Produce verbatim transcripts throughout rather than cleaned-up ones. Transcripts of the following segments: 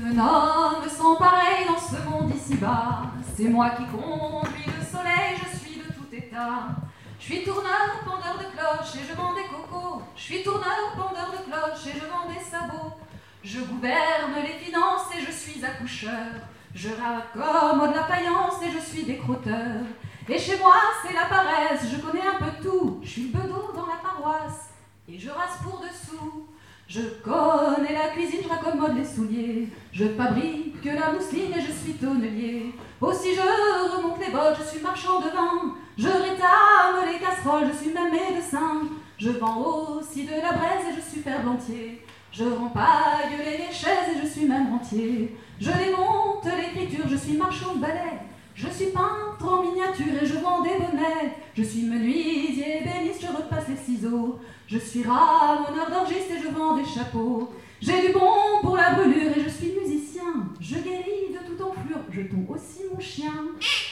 me nomme sans pareil dans ce monde ici-bas. C'est moi qui conduis le soleil, je suis de tout état. Je suis tourneur, pendeur de cloches et je vends des cocos. Je suis tourneur, pendeur de cloches et je vends des sabots. Je gouverne les finances et je suis accoucheur. Je raccommode la faïence et je suis décrotteur. Et chez moi, c'est la paresse, je connais un peu tout. Je suis bedeau dans la paroisse et je rase pour dessous. Je connais la cuisine, je raccommode les souliers. Je fabrique la mousseline et je suis tonnelier. Aussi je remonte les bottes, je suis marchand de vin. Je rétame les casseroles, je suis même médecin. Je vends aussi de la braise et je suis ferblantier. Je rempaille les chaises et je suis même rentier. Je démonte l'écriture, je suis marchand de ballet. Je suis peintre en miniature et je vends des bonnets. Je suis menuisier, ébéniste, je repasse les ciseaux. Je suis ramoneur d'orgiste et je vends des chapeaux. J'ai du bon pour la brûlure et je suis musicien. Je guéris de toute enflure, je tombe aussi mon chien. Je suis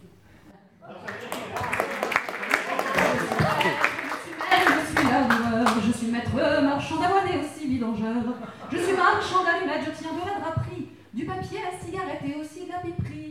maître, je suis laveur, je suis maître marchand d'avoine et aussi vidangeur. Je suis marchand d'allumettes, je tiens de la draperie, du papier à la cigarette et aussi de la piperie.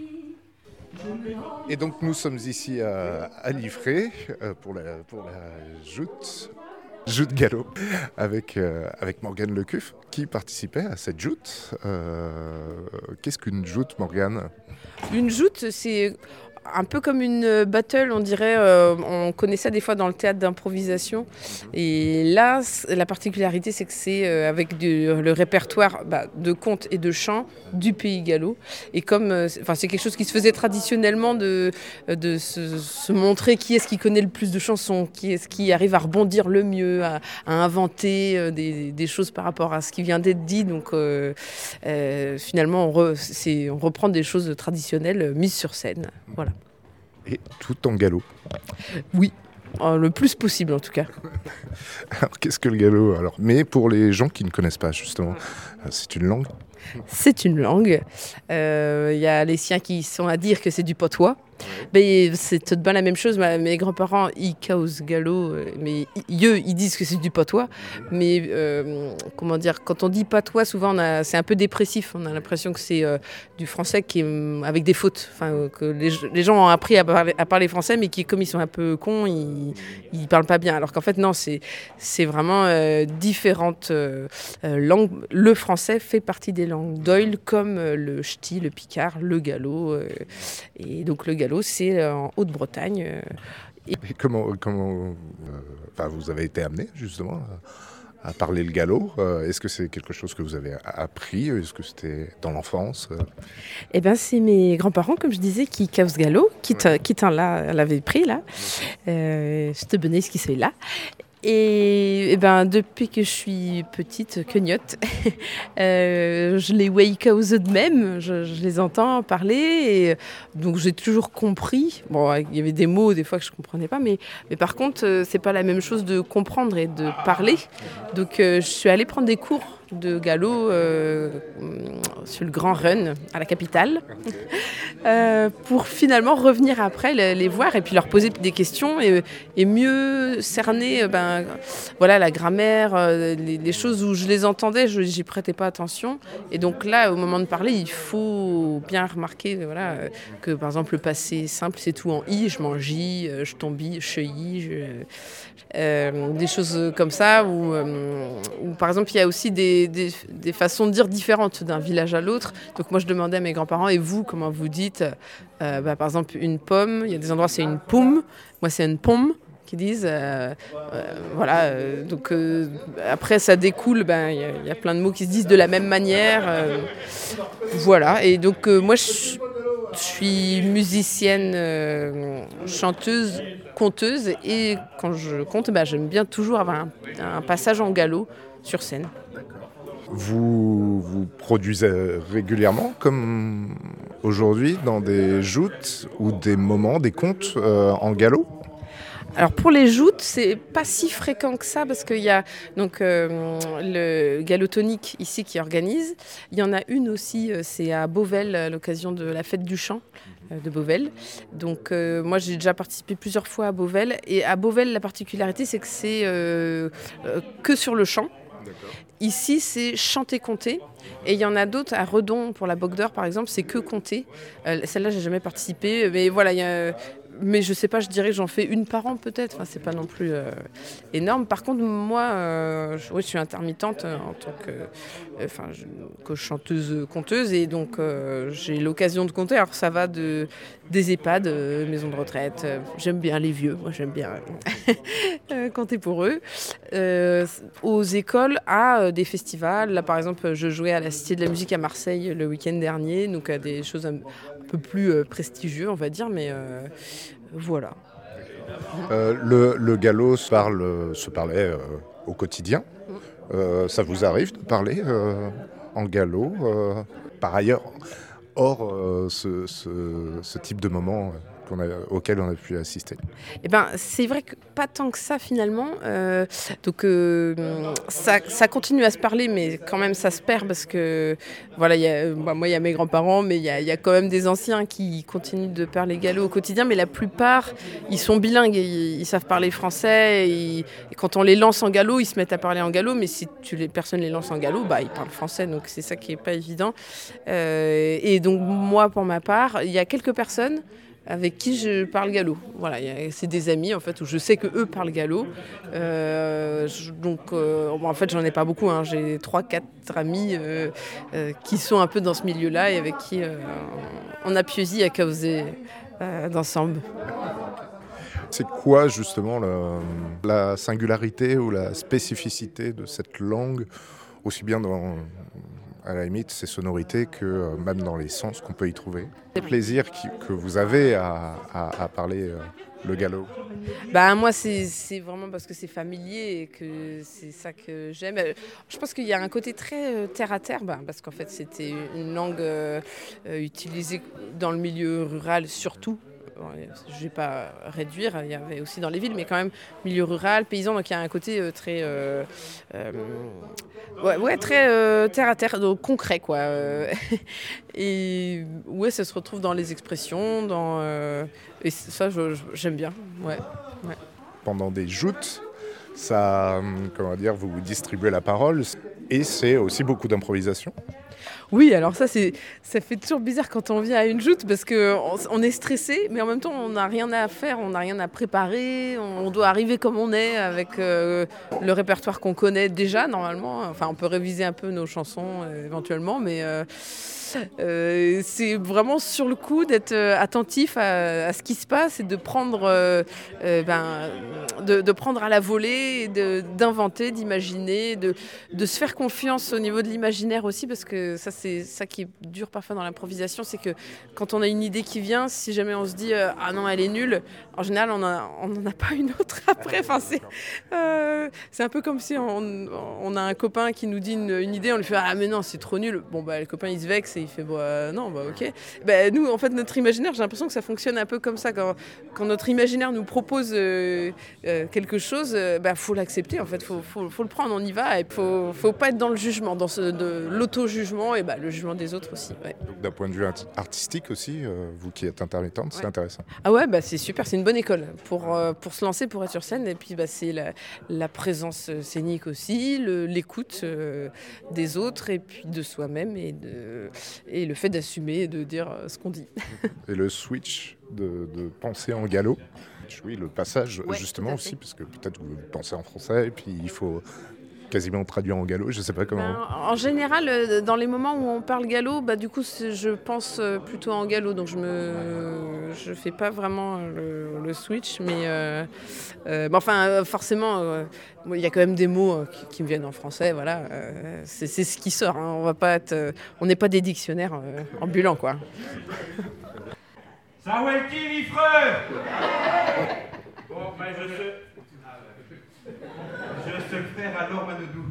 Et donc nous sommes ici à, à Liffré euh, pour la, pour la joute, joute galop avec, euh, avec Morgane Lecuffe qui participait à cette joute. Euh, qu'est-ce qu'une joute, Morgane ? Une joute, c'est un peu comme une battle, on dirait. Euh, on connaît ça des fois dans le théâtre d'improvisation. Et là, la particularité, c'est que c'est euh, avec du, le répertoire bah, de contes et de chants du Pays Gallo. Et comme euh, c'est, c'est quelque chose qui se faisait traditionnellement de, de se, se montrer qui est-ce qui connaît le plus de chansons, qui est-ce qui arrive à rebondir le mieux, à, à inventer euh, des, des choses par rapport à ce qui vient d'être dit. Donc euh, euh, finalement, on, re, c'est, on reprend des choses traditionnelles mises sur scène. Voilà. Et tout en gallo. Oui, euh, le plus possible en tout cas. Alors qu'est-ce que le gallo alors ? Mais pour les gens qui ne connaissent pas justement, c'est une langue ? C'est une langue. Il euh, y a les siens qui sont à dire que c'est du patois. Mais c'est tout de bien la même chose. Mes grands-parents, ils causent gallo, mais eux, ils disent que c'est du patois. Mais euh, comment dire, quand on dit patois, souvent, on a, c'est un peu dépressif. On a l'impression que c'est euh, du français qui est avec des fautes. Enfin, que les, les gens ont appris à parler, à parler français, mais qui, comme ils sont un peu cons, ils, ils parlent pas bien. Alors qu'en fait, non, c'est, c'est vraiment euh, différentes euh, langues. Le français fait partie des langues d'Oïl, comme euh, le ch'ti, le picard, le gallo. Euh, et donc le gallo, c'est en Haute-Bretagne. Et, et comment, comment euh, enfin, vous avez été amené justement à, à parler le gallo ? euh, Est-ce que c'est quelque chose que vous avez appris ? Est-ce que c'était dans l'enfance ? Eh bien, c'est mes grands-parents, comme je disais, qui causent gallo, qui ouais. qui t'en là, l'avaient pris là. Euh, je te benais ce qui c'est là. Et, et ben depuis que je suis petite, queniotte, euh, je les way cause de même, je, je les entends parler, et donc j'ai toujours compris. Bon, il y avait des mots des fois que je comprenais pas, mais, mais par contre, c'est pas la même chose de comprendre et de parler. Donc euh, je suis allée prendre des cours de gallo euh, sur le Grand Run à la capitale euh, pour finalement revenir après les, les voir et puis leur poser des questions et, et mieux cerner ben, voilà, la grammaire, euh, les, les choses où je les entendais, je n'y prêtais pas attention. Et donc là, au moment de parler, il faut bien remarquer voilà, que par exemple le passé simple, c'est tout en i, je mangeais, je tombis, je cheuillis, je... Euh, des choses comme ça où, euh, où par exemple il y a aussi des, des, des façons de dire différentes d'un village à l'autre. Donc moi je demandais à mes grands-parents, et vous comment vous dites euh, bah, par exemple une pomme, il y a des endroits c'est une pomme, moi c'est une pomme qu'ils disent euh, euh, voilà euh, donc euh, après ça découle, il ben, y, y a plein de mots qui se disent de la même manière euh, voilà. Et donc euh, moi je Je suis musicienne, euh, chanteuse, conteuse, et quand je conte, bah, j'aime bien toujours avoir un, un passage en gallo sur scène. Vous vous produisez régulièrement, comme aujourd'hui, dans des joutes ou des moments, des contes euh, en gallo ? Alors pour les joutes, c'est pas si fréquent que ça parce qu'il y a donc euh, le Gallo-Tonique ici qui organise. Il y en a une aussi, c'est à Beauvais à l'occasion de la fête du chant euh, de Beauvais. Donc euh, moi j'ai déjà participé plusieurs fois à Beauvais, et à Beauvais la particularité c'est que c'est euh, euh, que sur le chant. D'accord. Ici, c'est chanter-compter. Et il y en a d'autres à Redon, pour la Boque d'Or, par exemple, c'est que compter. Euh, celle-là, j'ai jamais participé. Mais voilà, il y a... Mais je sais pas, je dirais que j'en fais une par an peut-être. Enfin, c'est pas non plus euh, énorme. Par contre, moi, euh, je, oui, je suis intermittente euh, en tant que, euh, enfin, je, que chanteuse, conteuse, et donc euh, j'ai l'occasion de compter. Alors ça va de des EHPAD, euh, maisons de retraite. Euh, j'aime bien les vieux. Moi, j'aime bien euh, compter pour eux. Euh, aux écoles, à euh, des festivals. Là, par exemple, je jouais à la Cité de la Musique à Marseille le week-end dernier, donc à des choses un, un peu plus euh, prestigieuses, on va dire, mais euh, voilà. Euh, le, le galop se, parle, se parlait euh, au quotidien. Euh, ça vous arrive de parler euh, en galop euh, par ailleurs, hors euh, ce, ce, ce type de moment qu'on a, auquel on a pu assister? Eh ben, c'est vrai que pas tant que ça finalement. Euh, donc euh, ça, ça continue à se parler, mais quand même ça se perd parce que voilà, y a, bah, moi il y a mes grands-parents, mais il y a, y a quand même des anciens qui continuent de parler gallo au quotidien. Mais la plupart, ils sont bilingues, et ils, ils savent parler français. Et, et quand on les lance en gallo, ils se mettent à parler en gallo. Mais si tu les personnes les lancent en gallo, bah ils parlent français. Donc c'est ça qui est pas évident. Euh, et donc moi pour ma part, il y a quelques personnes avec qui je parle gallo. Voilà, c'est des amis en fait où je sais que eux parlent gallo. Euh, je, donc euh, bon, en fait j'en ai pas beaucoup. Hein. J'ai trois, quatre amis euh, euh, qui sont un peu dans ce milieu-là et avec qui euh, on a pieusi à causer euh, d'ensemble. C'est quoi justement la, la singularité ou la spécificité de cette langue, aussi bien dans, à la limite, ses sonorités que euh, même dans les sens qu'on peut y trouver? Le plaisir qui, que vous avez à, à, à parler euh, le gallo? Bah, moi, c'est, c'est vraiment parce que c'est familier et que c'est ça que j'aime. Je pense qu'il y a un côté très euh, terre-à-terre, bah, parce qu'en fait, c'était une langue euh, utilisée dans le milieu rural surtout. Je ne vais pas réduire, il y avait aussi dans les villes, mais quand même milieu rural, paysan, donc il y a un côté euh, très, euh, euh, ouais, ouais, très euh, terre à terre, donc concret quoi. Et ouais, ça se retrouve dans les expressions, dans euh, et ça je, je, j'aime bien. Ouais, ouais. Pendant des joutes, ça, comment dire, vous distribuez la parole et c'est aussi beaucoup d'improvisation. Oui, alors ça, c'est, ça fait toujours bizarre quand on vient à une joute parce qu'on on est stressé, mais en même temps, on n'a rien à faire, on n'a rien à préparer, on doit arriver comme on est avec euh, le répertoire qu'on connaît déjà, normalement. Enfin, on peut réviser un peu nos chansons euh, éventuellement, mais euh, euh, c'est vraiment sur le coup d'être attentif à, à ce qui se passe et de prendre, euh, euh, ben, de, de prendre à la volée, de, d'inventer, d'imaginer, de, de se faire confiance au niveau de l'imaginaire aussi, parce que ça, c'est ça qui est dur parfois dans l'improvisation, c'est que quand on a une idée qui vient, si jamais on se dit euh, ah non, elle est nulle, en général, on n'en a pas une autre après. Enfin, c'est, euh, c'est un peu comme si on, on a un copain qui nous dit une, une idée, on lui fait ah mais non, c'est trop nul. Bon, bah, le copain il se vexe et il fait bah, non, bah ok. Bah, nous, en fait, notre imaginaire, j'ai l'impression que ça fonctionne un peu comme ça. Quand, quand notre imaginaire nous propose euh, euh, quelque chose, il bah, faut l'accepter, en fait, il faut, faut, faut le prendre, on y va, et il faut, faut pas être dans le jugement, dans ce, de l'auto-jugement et bah, le jugement des autres aussi. Ouais. Donc, d'un point de vue artistique aussi, euh, vous qui êtes intermittente, c'est ouais. intéressant. Ah ouais, bah, c'est super, c'est une bonne école pour, euh, pour se lancer, pour être sur scène, et puis bah, c'est la, la présence scénique aussi, le, l'écoute euh, des autres, et puis de soi-même, et, de, et le fait d'assumer et de dire ce qu'on dit. Et le switch de, de penser en gallo, oui, le passage ouais, justement aussi, parce que peut-être vous pensez en français et puis il faut quasiment traduire en gallo, je ne sais pas comment. Ben, en général, dans les moments où on parle gallo, bah, du coup, je pense plutôt en gallo, donc je me, je fais pas vraiment le, le switch, mais euh, euh, bah, enfin, forcément, euh, il y a quand même des mots qui, qui me viennent en français, voilà, euh, c'est, c'est ce qui sort. Hein, on va pas être, euh, on n'est pas des dictionnaires euh, ambulants, quoi. Ça ouais qui l'ifreux. Bon, ben je sais. Je sais le faire alors, Manodou.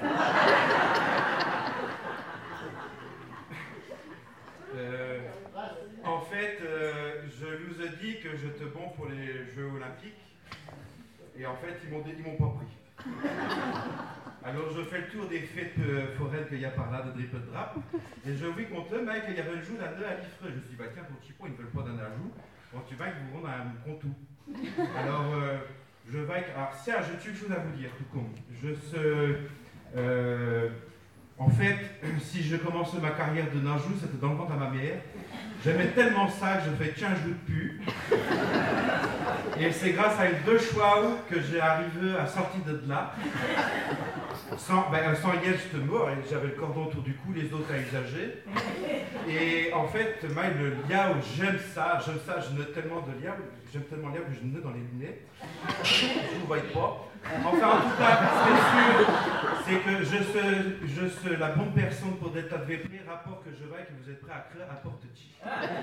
Euh, en fait, euh, je nous ai dit que j'étais bon pour les Jeux Olympiques. Et en fait, ils m'ont, ils m'ont pas pris. Alors, je fais le tour des fêtes euh, foraines qu'il y a par là, de drip de drap. Et je vis contre eux, mec, il y avait un jour d'un à l'ifreux. Je me suis dit, bah tiens, ton chipon, ils ne veulent pas d'un ajout. Quand tu vas, ils vous rendent un contou. Alors, euh, je vais. Alors, ça, j'ai quelque chose à vous dire, tout con. Je sais. Euh, en fait, si je commençais ma carrière de ninjou, c'était dans le ventre à ma mère. J'aimais tellement ça que je fais tiens, je de pu. Et c'est grâce à une deux choix que j'ai arrivé à sortir de là. Sans, ben, sans Yel, j'étais mort, et j'avais le cordon autour du cou, les autres à usager. Et en fait, moi, le liao, j'aime ça, j'aime ça, je note tellement de liao, j'aime tellement liao que je note dans les lunettes. Je ne vous vois pas. Enfin, en tout cas, ce qui est sûr, c'est que je suis, je suis la bonne personne pour d'être adverti, rapport que je vois et que vous êtes prêts à créer à porte-t-il.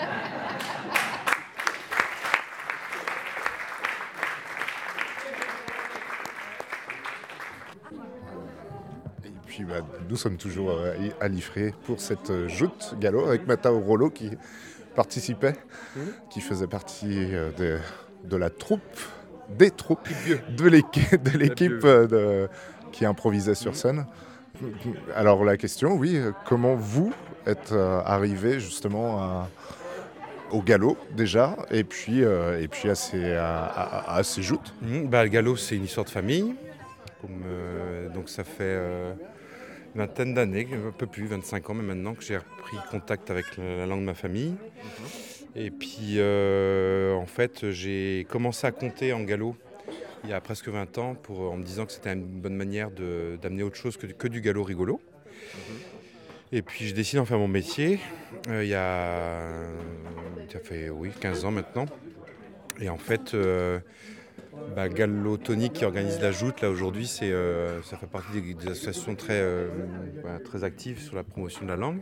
Et puis bah, nous sommes toujours euh, à Liffré pour cette euh, joute galop avec Matao Rollo qui participait, mmh. qui faisait partie euh, de, de la troupe, des troupes, de l'équipe, de l'équipe euh, de, qui improvisait sur scène. Alors la question, oui, comment vous êtes euh, arrivé justement à, au galop déjà, et puis, euh, et puis à, ces, à, à, à ces joutes? Mmh, bah, le galop, c'est une histoire de famille. Comme, euh, donc ça fait euh, une vingtaine d'années, un peu plus, vingt-cinq ans même maintenant, que j'ai repris contact avec la, la langue de ma famille. Mmh. Et puis euh, en fait, j'ai commencé à compter en galop il y a presque vingt ans pour, en me disant que c'était une bonne manière de, d'amener autre chose que, que du galop rigolo. Mmh. Et puis j'ai décidé d'en faire mon métier euh, il y a, ça fait oui, quinze ans maintenant. Et en fait, euh, bah, Gallo-Tonique qui organise la joute, là aujourd'hui, c'est, euh, ça fait partie des, des associations très, euh, bah, très actives sur la promotion de la langue.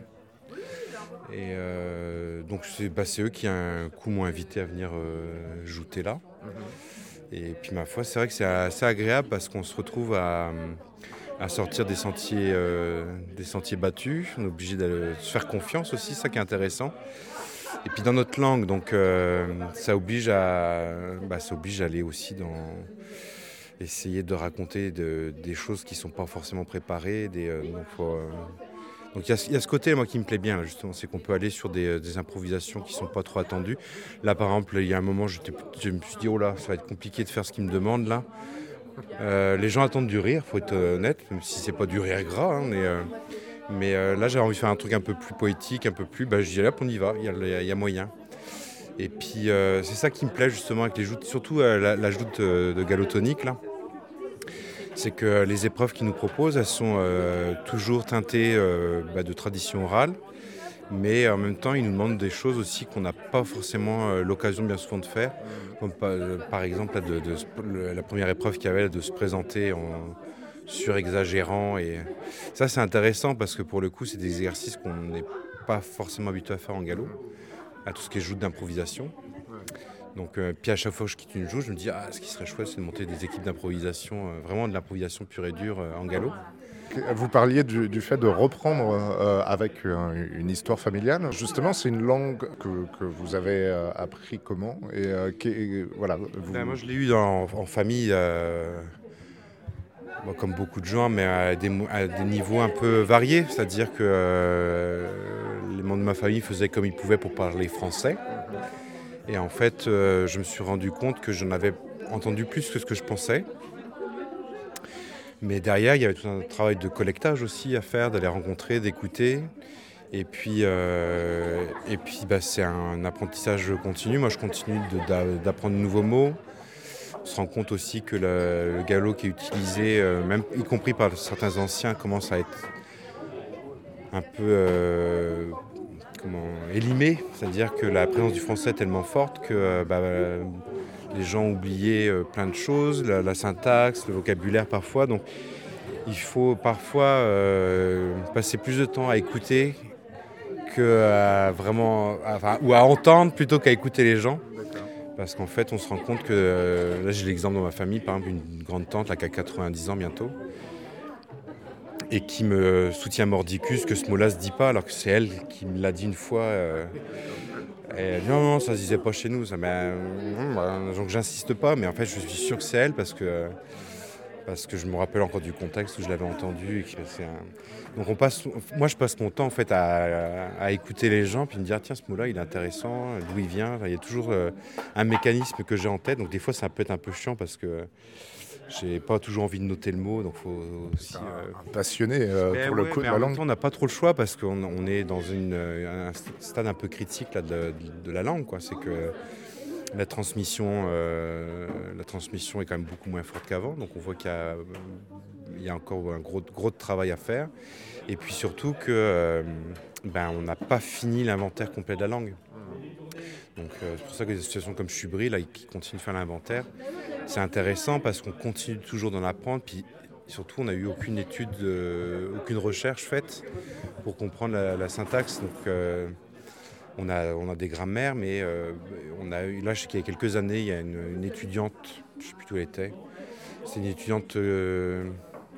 Et euh, donc c'est, bah, c'est eux qui, un coup, m'ont invité à venir euh, jouter là. Et puis ma foi, c'est vrai que c'est assez agréable parce qu'on se retrouve à, à sortir des sentiers, euh, des sentiers battus. On est obligé de se faire confiance aussi, ça qui est intéressant. Et puis dans notre langue, donc euh, ça oblige à, bah, ça oblige à aller aussi dans essayer de raconter de, des choses qui sont pas forcément préparées. Des, euh, donc faut, euh, donc il y, y a ce côté moi qui me plaît bien justement, c'est qu'on peut aller sur des, des improvisations qui sont pas trop attendues. Là par exemple, il y a un moment, je me suis dit oh là, ça va être compliqué de faire ce qu'ils me demandent là. Euh, les gens attendent du rire, faut être honnête, même si c'est pas du rire gras, hein, mais euh, Mais euh, là, j'avais envie de faire un truc un peu plus poétique, un peu plus... Bah, je dis, là, on y va, il y a, il y a moyen. Et puis, euh, c'est ça qui me plaît, justement, avec les joutes, surtout euh, la, la joute de, de Gallo-Tonique, là. C'est que les épreuves qu'ils nous proposent, elles sont euh, toujours teintées euh, bah, de tradition orale. Mais en même temps, ils nous demandent des choses aussi qu'on n'a pas forcément euh, l'occasion bien souvent de faire. Comme par, euh, par exemple, là, de, de, de, la première épreuve qu'il y avait, là, de se présenter en... surexagérant, et ça c'est intéressant parce que pour le coup c'est des exercices qu'on n'est pas forcément habitué à faire en galop, à tout ce qui est joute d'improvisation. Donc euh, puis à chaque fois que je quitte une joute, je me dis ah ce qui serait chouette c'est de monter des équipes d'improvisation, euh, vraiment de l'improvisation pure et dure euh, en galop. Vous parliez du, du fait de reprendre euh, avec euh, une histoire familiale. Justement, c'est une langue que, que vous avez euh, appris comment et, euh, qui, et, voilà, vous... ben, moi je l'ai eu dans, en famille. Euh... Bon, comme beaucoup de gens, mais à des, à des niveaux un peu variés. C'est-à-dire que euh, les membres de ma famille faisaient comme ils pouvaient pour parler français. Et en fait, euh, je me suis rendu compte que j'en avais entendu plus que ce que je pensais. Mais derrière, il y avait tout un travail de collectage aussi à faire, d'aller rencontrer, d'écouter. Et puis, euh, et puis bah, c'est un apprentissage continu. Moi, je continue de, d'apprendre de nouveaux mots. On se rend compte aussi que le, le galop qui est utilisé, euh, même y compris par certains anciens, commence à être un peu euh, comment, élimé. C'est-à-dire que la présence du français est tellement forte que euh, bah, les gens ont oublié euh, plein de choses, la, la syntaxe, le vocabulaire parfois. Donc il faut parfois euh, passer plus de temps à écouter que à vraiment, enfin, ou à entendre plutôt qu'à écouter les gens. Parce qu'en fait, on se rend compte que, euh, là j'ai l'exemple dans ma famille, par exemple, une grande tante là, qui a quatre-vingt-dix ans bientôt, et qui me soutient mordicus que ce mot-là se dit pas, alors que c'est elle qui me l'a dit une fois. Euh, et elle dit non, non, ça se disait pas chez nous. Ça, ben, bah, donc j'insiste pas, mais en fait, je suis sûr que c'est elle parce que, parce que je me rappelle encore du contexte où je l'avais entendu. Et que c'est un... Donc on passe, moi, je passe mon temps en fait à, à, à écouter les gens, puis me dire tiens, ce mot-là, il est intéressant, d'où il vient. Il y a toujours euh, un mécanisme que j'ai en tête. Donc des fois, ça peut être un peu chiant parce que j'ai pas toujours envie de noter le mot, donc faut aussi... Un, euh... un passionné euh, mais pour ouais, le coup de mais la en langue. même temps, on n'a pas trop le choix parce qu'on on est dans une, un stade un peu critique là, de, de la langue, quoi. C'est que la transmission, euh, la transmission est quand même beaucoup moins forte qu'avant, donc on voit qu'il y a, il y a encore un gros, gros travail à faire. Et puis surtout que euh, ben, on n'a pas fini l'inventaire complet de la langue. Donc euh, c'est pour ça que des associations comme Chubry, là, qui continuent de faire l'inventaire, c'est intéressant parce qu'on continue toujours d'en apprendre. Puis surtout, on n'a eu aucune étude, euh, aucune recherche faite pour comprendre la, la syntaxe. Donc euh, on, a, on a des grammaires, mais euh, on a eu, là, je sais qu'il y a quelques années, il y a une, une étudiante, je ne sais plus où elle était, c'est une étudiante euh,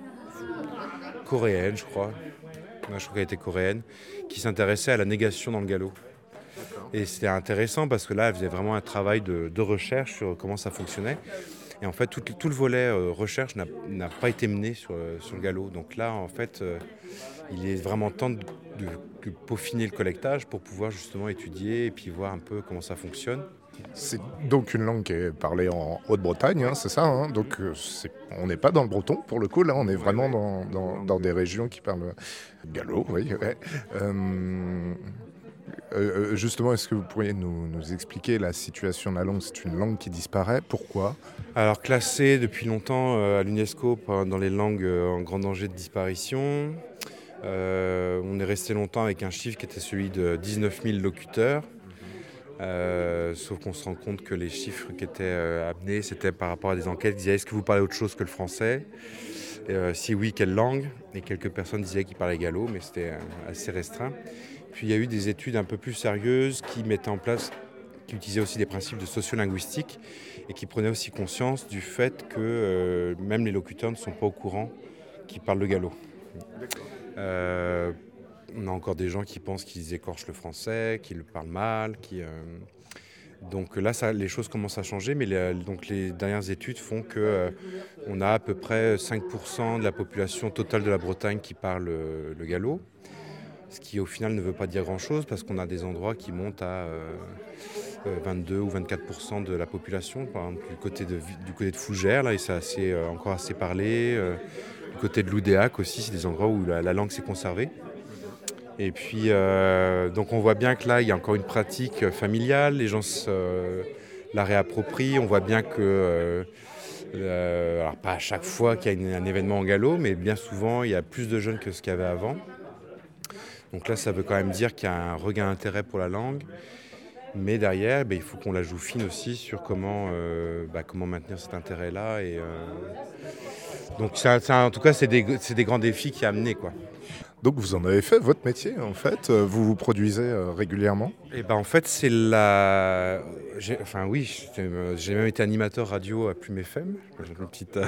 coréenne, je crois. Je crois qu'elle était coréenne, qui s'intéressait à la négation dans le gallo. Et c'était intéressant parce que là, elle faisait vraiment un travail de, de recherche sur comment ça fonctionnait. Et en fait, tout, tout le volet euh, recherche n'a, n'a pas été mené sur, sur le gallo. Donc là, en fait, euh, il est vraiment temps de, de, de peaufiner le collectage pour pouvoir justement étudier et puis voir un peu comment ça fonctionne. C'est donc une langue qui est parlée en Haute-Bretagne, hein, c'est ça, hein, donc euh, c'est, on n'est pas dans le breton pour le coup, là on est vraiment ouais, ouais. Dans, dans, dans des régions qui parlent gallo, oui. Ouais. Euh, euh, justement, est-ce que vous pourriez nous, nous expliquer la situation de la langue? C'est une langue qui disparaît, pourquoi? Alors classée depuis longtemps euh, à l'UNESCO dans les langues euh, en grand danger de disparition. Euh, on est resté longtemps avec un chiffre qui était celui de dix-neuf mille locuteurs. Euh, sauf qu'on se rend compte que les chiffres qui étaient euh, amenés, c'était par rapport à des enquêtes qui disaient est-ce que vous parlez autre chose que le français, euh, si oui, quelle langue? Et quelques personnes disaient qu'ils parlaient gallo, mais c'était euh, assez restreint. Puis il y a eu des études un peu plus sérieuses qui mettaient en place, qui utilisaient aussi des principes de sociolinguistique et qui prenaient aussi conscience du fait que euh, même les locuteurs ne sont pas au courant qu'ils parlent le gallo. Euh, On a encore des gens qui pensent qu'ils écorchent le français, qu'ils le parlent mal. Qui, euh... Donc là, ça, les choses commencent à changer, mais les, donc les dernières études font qu'on euh, a à peu près cinq pour cent de la population totale de la Bretagne qui parle le, le gallo, ce qui au final ne veut pas dire grand-chose parce qu'on a des endroits qui montent à euh, vingt-deux ou vingt-quatre pour cent de la population. Par exemple, du côté de, du côté de Fougères, là, et c'est assez, euh, encore assez parlé. Euh, du côté de Loudéac aussi, c'est des endroits où la, la langue s'est conservée. Et puis, euh, donc on voit bien que là, il y a encore une pratique familiale, les gens se, euh, la réapproprient. On voit bien que, euh, euh, alors pas à chaque fois qu'il y a une, un événement en gallo, mais bien souvent, il y a plus de jeunes que ce qu'il y avait avant. Donc là, ça veut quand même dire qu'il y a un regain d'intérêt pour la langue. Mais derrière, bah, il faut qu'on la joue fine aussi sur comment, euh, bah, comment maintenir cet intérêt-là. Et, euh... Donc c'est, c'est, en tout cas, c'est des, c'est des grands défis qui a amené, quoi. Donc vous en avez fait votre métier en fait, vous vous produisez euh, régulièrement? Et ben en fait c'est la, j'ai, enfin oui, j'ai même été animateur radio à Plume F M, une petite,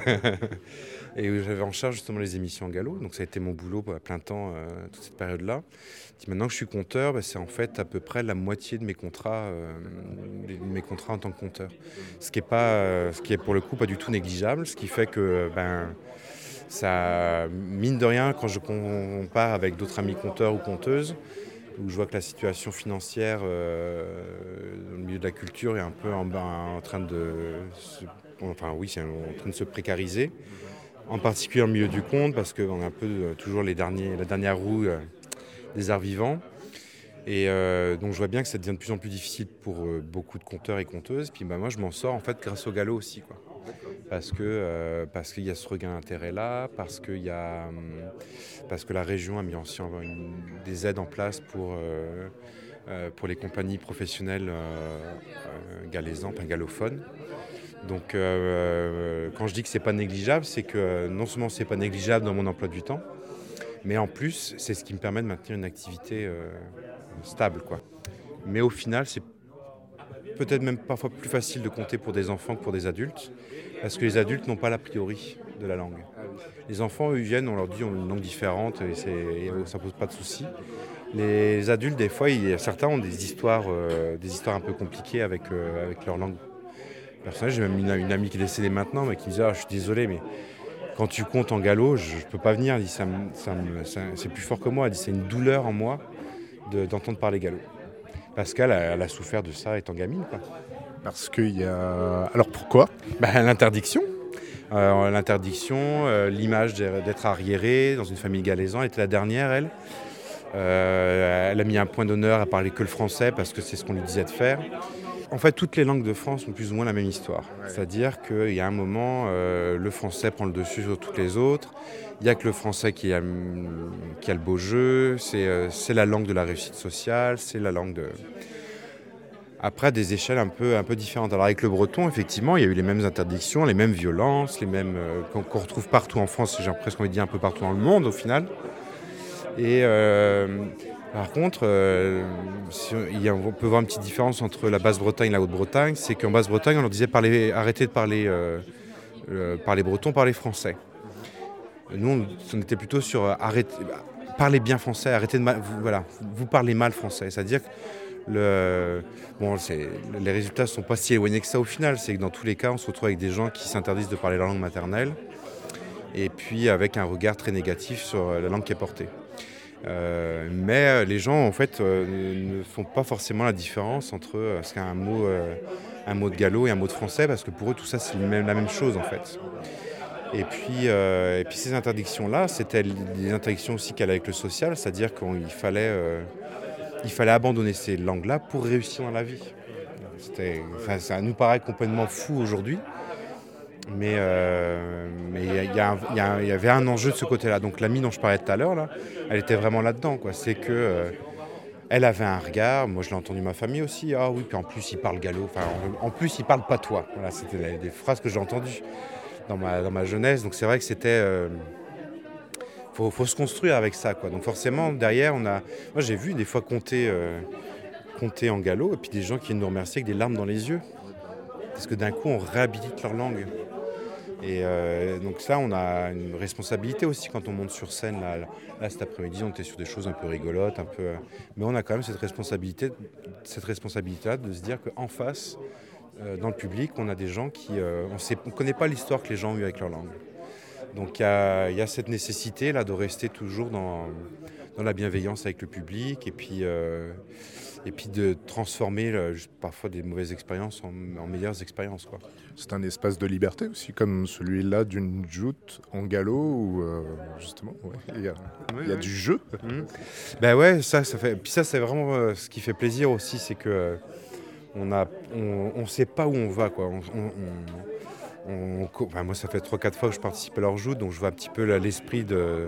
et j'avais en charge justement les émissions en gallo, donc ça a été mon boulot à plein temps euh, toute cette période-là. Et maintenant que je suis conteur, ben, c'est en fait à peu près la moitié de mes contrats, euh, mes contrats en tant que conteur, ce qui est pas, euh, ce qui est pour le coup pas du tout négligeable, ce qui fait que ben ça, mine de rien, quand je compare avec d'autres amis compteurs ou compteuses, où je vois que la situation financière euh, dans le milieu de la culture est un peu en, en train de se, enfin oui, c'est en train de se précariser, en particulier en milieu du conte, parce qu'on a un peu euh, toujours les derniers, la dernière roue euh, des arts vivants. Et euh, donc je vois bien que ça devient de plus en plus difficile pour euh, beaucoup de conteurs et conteuses. Puis bah, moi je m'en sors en fait grâce au gallo aussi, quoi. Parce que euh, parce qu'il y a ce regain d'intérêt là, parce qu'il y a parce que la région a mis aussi une, des aides en place pour euh, euh, pour les compagnies professionnelles euh, euh, galaisantes, enfin gallophones. Donc euh, quand je dis que c'est pas négligeable, c'est que non seulement c'est pas négligeable dans mon emploi du temps, mais en plus c'est ce qui me permet de maintenir une activité euh, stable, quoi. Mais au final, c'est peut-être même parfois plus facile de compter pour des enfants que pour des adultes, parce que les adultes n'ont pas l'a priori de la langue. Les enfants, eux, ils viennent, on leur dit on a une langue différente et, c'est, et ça ne pose pas de soucis. Les adultes, des fois, ils, certains ont des histoires, euh, des histoires un peu compliquées avec, euh, avec leur langue personnelle. J'ai même une, une amie qui est décédée maintenant, mais qui me disait ah, « je suis désolé, mais quand tu comptes en gallo, je ne peux pas venir. » Elle dit, ça me, ça me, ça, c'est plus fort que moi. Elle dit, c'est une douleur en moi de, d'entendre parler gallo. Parce qu'elle a, elle a souffert de ça étant gamine, quoi. Parce qu'il y a... Alors pourquoi? Bah, l'interdiction. Euh, l'interdiction, euh, l'image d'être arriérée dans une famille galaisan. Elle était la dernière, elle. Euh, elle a mis un point d'honneur à parler que le français parce que c'est ce qu'on lui disait de faire. En fait, toutes les langues de France ont plus ou moins la même histoire. C'est-à-dire qu'il y a un moment, euh, le français prend le dessus sur toutes les autres. Il n'y a que le français qui a, qui a le beau jeu. C'est, euh, c'est la langue de la réussite sociale. C'est la langue de... Après, à des échelles un peu, un peu différentes. Alors avec le breton, effectivement, il y a eu les mêmes interdictions, les mêmes violences, les mêmes euh, qu'on, qu'on retrouve partout en France, j'ai presque envie de dire un peu partout dans le monde au final. Et euh, par contre, euh, si il y a, on peut voir une petite différence entre la Basse-Bretagne et la Haute-Bretagne, c'est qu'en Basse-Bretagne, on leur disait parler, arrêtez de parler, euh, euh, parler breton, parler français. Nous, on, on était plutôt sur euh, arrêtez, parlez bien français, arrêtez de mal, vous, voilà, vous parlez mal français. C'est-à-dire que le, bon, c'est, les résultats ne sont pas si éloignés que ça au final. C'est que dans tous les cas, on se retrouve avec des gens qui s'interdisent de parler la langue maternelle et puis avec un regard très négatif sur la langue qui est portée. Euh, mais les gens en fait euh, ne font pas forcément la différence entre euh, ce qu'est un mot, euh, un mot de gallo et un mot de français parce que pour eux tout ça c'est le même, la même chose en fait. Et puis, euh, et puis ces interdictions-là, c'était des interdictions aussi qu'elle avec le social, c'est-à-dire qu'il fallait, euh, il fallait abandonner ces langues-là pour réussir dans la vie. C'était, enfin, ça nous paraît complètement fou aujourd'hui. Mais euh, mais il y, y, y, y avait un enjeu de ce côté-là. Donc l'amie dont je parlais tout à l'heure, là, elle était vraiment là-dedans, quoi. C'est que euh, elle avait un regard. Moi, je l'ai entendu ma famille aussi. Ah oui, puis en plus il parle gallo. Enfin, en, en plus il parle patois. Voilà, c'était des, des phrases que j'ai entendues dans ma dans ma jeunesse. Donc c'est vrai que c'était euh, faut faut se construire avec ça, quoi. Donc forcément derrière, on a. Moi, j'ai vu des fois compter euh, compter en gallo et puis des gens qui viennent nous remercier avec des larmes dans les yeux. Parce que d'un coup, on réhabilite leur langue. Et euh, donc ça, on a une responsabilité aussi quand on monte sur scène. Là, là cet après-midi, on était sur des choses un peu rigolotes, un peu, mais on a quand même cette responsabilité, cette responsabilité-là de se dire qu'en face, euh, dans le public, on a des gens qui, euh, on sait, on connaît pas l'histoire que les gens ont eue avec leur langue. Donc il y a, y a cette nécessité là de rester toujours dans, dans la bienveillance avec le public et puis. Euh, et puis de transformer euh, parfois des mauvaises expériences en, en meilleures expériences, quoi. C'est un espace de liberté aussi, comme celui-là d'une joute en gallo, où euh, justement, ouais, il y a, oui, il y a oui. du jeu. Mmh. Ben ouais, ça, ça fait. Puis ça, c'est vraiment euh, ce qui fait plaisir aussi, c'est que euh, on a, on, on sait pas où on va, quoi. On, on, on, on, enfin, moi, ça fait trois quatre fois que je participe à leur joute, donc je vois un petit peu là, l'esprit de,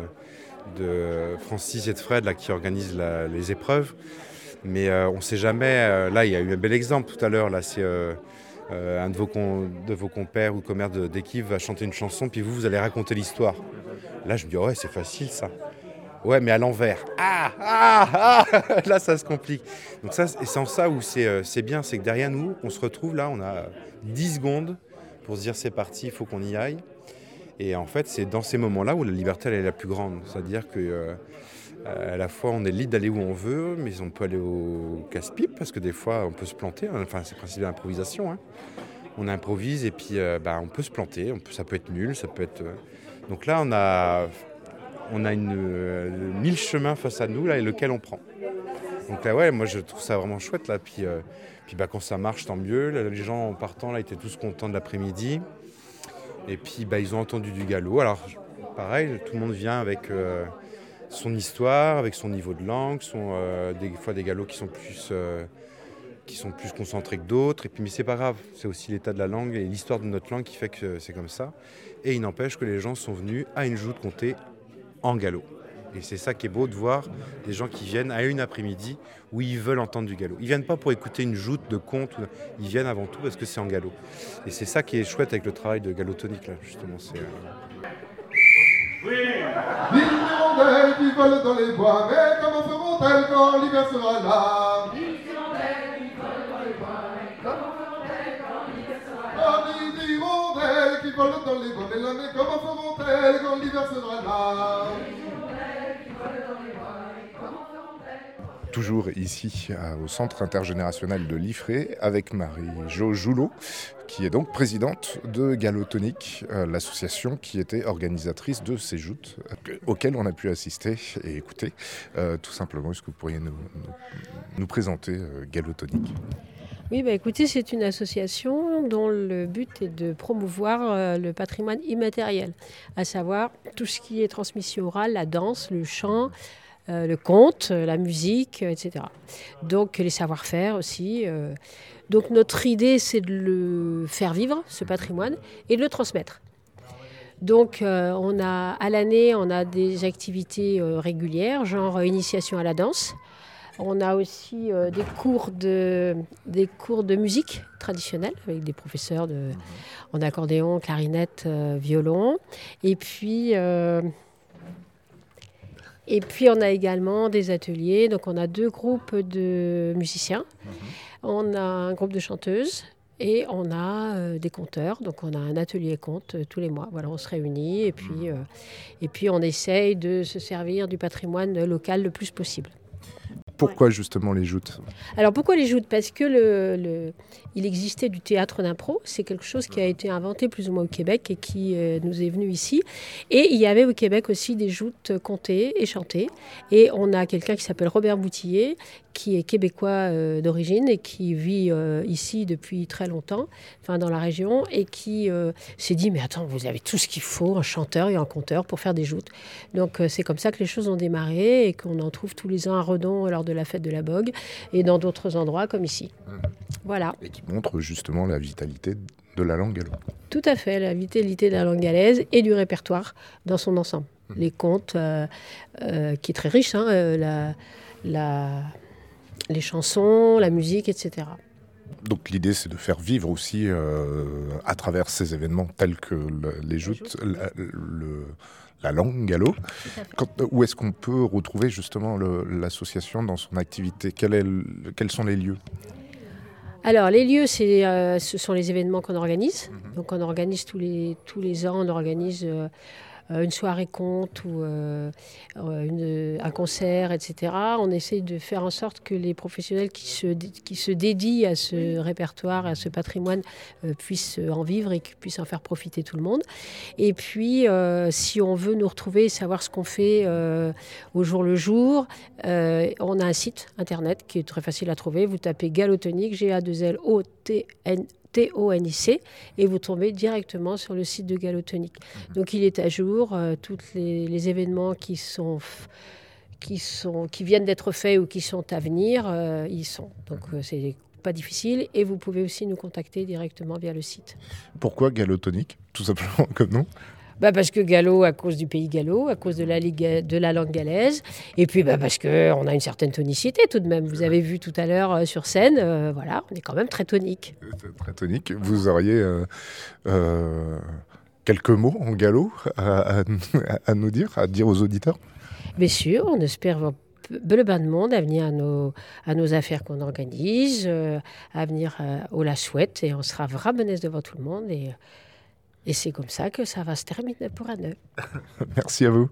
de Francis et de Fred là, qui organisent la, les épreuves. Mais euh, on ne sait jamais. Euh, là, il y a eu un bel exemple tout à l'heure. Là, c'est euh, euh, un de vos, con, de vos compères ou commères d'équipe va chanter une chanson, puis vous, vous allez raconter l'histoire. Là, je me dis, oh, ouais, c'est facile ça. Ouais, mais à l'envers. Ah, ah, ah. Là, ça se complique. Donc ça, et c'est en ça où c'est, euh, c'est bien, c'est que derrière nous, on se retrouve là, on a dix secondes pour se dire c'est parti, il faut qu'on y aille. Et en fait, c'est dans ces moments-là où la liberté elle est la plus grande. C'est-à-dire que euh, à la fois, on est libre d'aller où on veut, mais on peut aller au casse-pipe parce que des fois, on peut se planter. Hein. Enfin, c'est le principe de l'improvisation. Hein. On improvise et puis euh, bah, on peut se planter. On peut, ça peut être nul, ça peut être. Euh... Donc là, on a, on a une, euh, mille chemins face à nous là, et lequel on prend. Donc là, ouais, moi, je trouve ça vraiment chouette là. Puis, euh, puis bah, quand ça marche, tant mieux. Là, les gens en partant là étaient tous contents de l'après-midi. Et puis, bah, ils ont entendu du gallo. Alors, pareil, tout le monde vient avec. Euh, son histoire, avec son niveau de langue, son, euh, des fois des galops qui sont plus, euh, qui sont plus concentrés que d'autres. Et puis, mais c'est pas grave, c'est aussi l'état de la langue et l'histoire de notre langue qui fait que c'est comme ça. Et il n'empêche que les gens sont venus à une joute comptée en galop. Et c'est ça qui est beau de voir des gens qui viennent à une après-midi où ils veulent entendre du galop. Ils viennent pas pour écouter une joute de conte, ils viennent avant tout parce que c'est en galop. Et c'est ça qui est chouette avec le travail de Gallo-Tonique là, justement. C'est, euh... Oui. L'île hirondelles qui volent dans les bois, mais comment feront-elles quand l'hiver sera là? L'île hirondelles qui volent dans les bois, mais comment feront-elles quand l'hiver sera là? L'île hirondelles qui volent dans les bois, mais là, mais comment feront-elles quand l'hiver sera là? Toujours ici au Centre intergénérationnel de l'Ifré avec Marie-Jo Joulot, qui est donc présidente de Gallo-Tonique, l'association qui était organisatrice de ces joutes auxquelles on a pu assister et écouter. Euh, tout simplement, est-ce que vous pourriez nous, nous, nous présenter euh, Gallo-Tonique ? Oui, bah, écoutez, c'est une association dont le but est de promouvoir euh, le patrimoine immatériel, à savoir tout ce qui est transmission orale, la danse, le chant, euh, le conte, la musique, euh, et cetera. Donc les savoir-faire aussi. Euh. Donc notre idée, c'est de le faire vivre, ce patrimoine, et de le transmettre. Donc euh, on a, à l'année, on a des activités euh, régulières, genre euh, initiation à la danse. On a aussi euh, des, cours de, des cours de musique traditionnelle avec des professeurs de, en accordéon, clarinette, euh, violon. Et puis, euh, et puis on a également des ateliers. Donc on a deux groupes de musiciens. On a un groupe de chanteuses. Et on a euh, des conteurs, donc on a un atelier conte euh, tous les mois. Voilà, on se réunit et puis, euh, et puis on essaye de se servir du patrimoine local le plus possible. Pourquoi justement les joutes? Alors pourquoi les joutes? Parce que le, le, il existait du théâtre d'impro, c'est quelque chose qui a été inventé plus ou moins au Québec et qui euh, nous est venu ici. Et il y avait au Québec aussi des joutes contées et chantées. Et on a quelqu'un qui s'appelle Robert Boutillier, qui est québécois euh, d'origine et qui vit euh, ici depuis très longtemps, enfin dans la région, et qui euh, s'est dit, mais attends, vous avez tout ce qu'il faut, un chanteur et un conteur pour faire des joutes. Donc euh, c'est comme ça que les choses ont démarré et qu'on en trouve tous les ans à Redon lors de la fête de la Bogue et dans d'autres endroits comme ici. Mmh. Voilà. Et qui montre justement la vitalité de la langue gallo. Tout à fait, la vitalité de la langue galaise et du répertoire dans son ensemble. Mmh. Les contes, euh, euh, qui est très riche, hein, euh, la... la les chansons, la musique, et cetera. Donc l'idée, c'est de faire vivre aussi, euh, à travers ces événements tels que le, les joutes, la, le, la langue gallo. Quand, où est-ce qu'on peut retrouver justement le, l'association dans son activité? Quel est le, Quels sont les lieux? Alors, les lieux, c'est, euh, ce sont les événements qu'on organise. Mm-hmm. Donc, on organise tous les, tous les ans, on organise... Euh, une soirée conte ou euh, une, un concert, et cetera. On essaye de faire en sorte que les professionnels qui se, qui se dédient à ce répertoire, à ce patrimoine, euh, puissent en vivre et qu'ils puissent en faire profiter tout le monde. Et puis, euh, si on veut nous retrouver et savoir ce qu'on fait euh, au jour le jour, euh, on a un site internet qui est très facile à trouver. Vous tapez Galotonic, G A deux L O T N T O N I C, et vous tombez directement sur le site de Galotonic. Mmh. Donc il est à jour, euh, tous les, les événements qui, sont, qui, sont, qui viennent d'être faits ou qui sont à venir, euh, ils sont. Donc euh, c'est pas difficile, et vous pouvez aussi nous contacter directement via le site. Pourquoi Galotonic, tout simplement comme nom? Bah parce que Gallo, à cause du pays gallo, à cause de la, de la langue galaise, et puis bah parce qu'on a une certaine tonicité tout de même. Vous avez vu tout à l'heure euh, sur scène, euh, voilà, on est quand même très tonique. Très tonique. Vous auriez euh, euh, quelques mots en gallo à, à, à nous dire, à dire aux auditeurs? Bien sûr, on espère le bain de monde à venir à nos, à nos affaires qu'on organise, euh, à venir euh, au La Chouette, et on sera vraiment devant tout le monde, et... Et c'est comme ça que ça va se terminer pour un œuf. Merci à vous.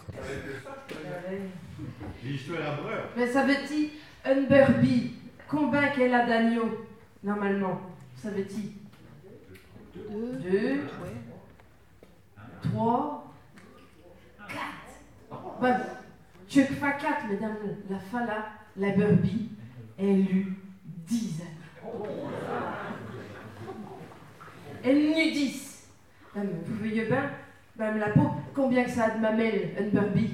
Mais ça veut dire un Burby, combien qu'elle a d'agneaux, normalement? Ça veut dire deux, deux ouais. trois, quatre. Ben, tu fais quatre, mesdames. La fala, la Burby, elle eut dix agneaux. Elle eut dix. Vous voyez bien, même la peau, combien que ça a de mamelles, un Burby?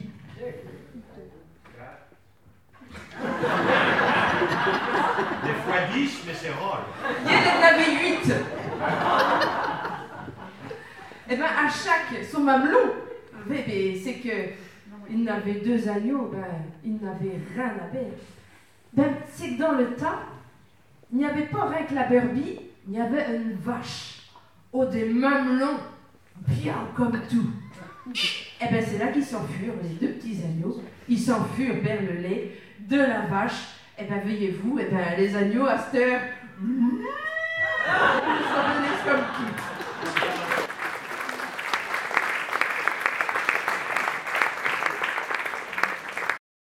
Des fois dix, mais c'est rare. Il y en avait huit. Eh bien, à chaque, son mamelon, bébé, c'est que il n'avait deux agneaux, ben, il n'avait rien à faire. Ben, c'est que dans le temps, il n'y avait pas rien que la Burby, il y avait une vache. Oh, des mamelons, bien comme tout. Eh bien, c'est là qu'ils s'enfurent, les deux petits agneaux. Ils s'enfurent vers le lait de la vache. Eh bien, veillez-vous, eh bien, les agneaux, à cette heure, ils s'en comme tout.